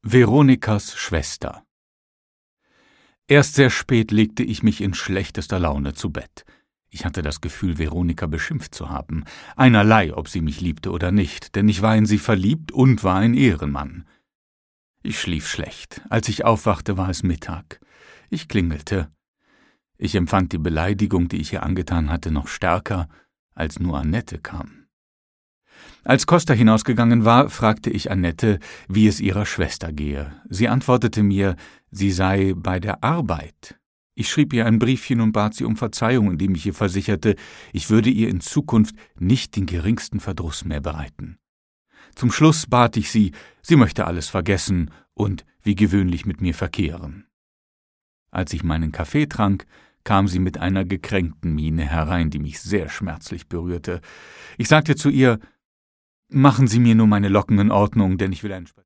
Veronikas Schwester. Erst sehr spät legte ich mich in schlechtester Laune zu Bett. Ich hatte das Gefühl, Veronika beschimpft zu haben. Einerlei, ob sie mich liebte oder nicht, denn ich war in sie verliebt und war ein Ehrenmann. Ich schlief schlecht. Als ich aufwachte, war es Mittag. Ich klingelte. Ich empfand die Beleidigung, die ich ihr angetan hatte, noch stärker, als nur Annette kam. Als Costa hinausgegangen war, fragte ich Annette, wie es ihrer Schwester gehe. Sie antwortete mir, sie sei bei der Arbeit. Ich schrieb ihr ein Briefchen und bat sie um Verzeihung, indem ich ihr versicherte, ich würde ihr in Zukunft nicht den geringsten Verdruss mehr bereiten. Zum Schluss bat ich sie, sie möchte alles vergessen und wie gewöhnlich mit mir verkehren. Als ich meinen Kaffee trank, kam sie mit einer gekränkten Miene herein, die mich sehr schmerzlich berührte. Ich sagte zu ihr, »Machen Sie mir nur meine Locken in Ordnung, denn ich will einen